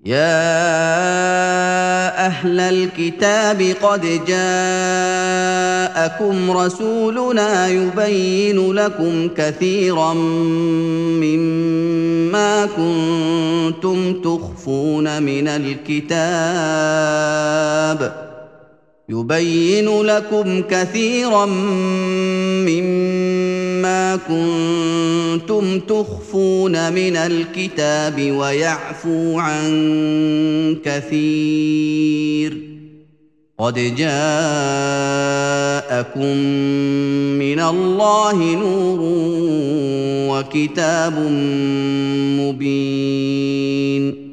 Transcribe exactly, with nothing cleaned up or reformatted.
يا أهل الكتاب قد جاءكم رسولنا يبين لكم كثيرا مما كنتم تخفون من الكتاب يبين لكم كثيرا مما كنتم تخفون من الكتاب ويعفو عن كثير قد جاءكم من الله نور وكتاب مبين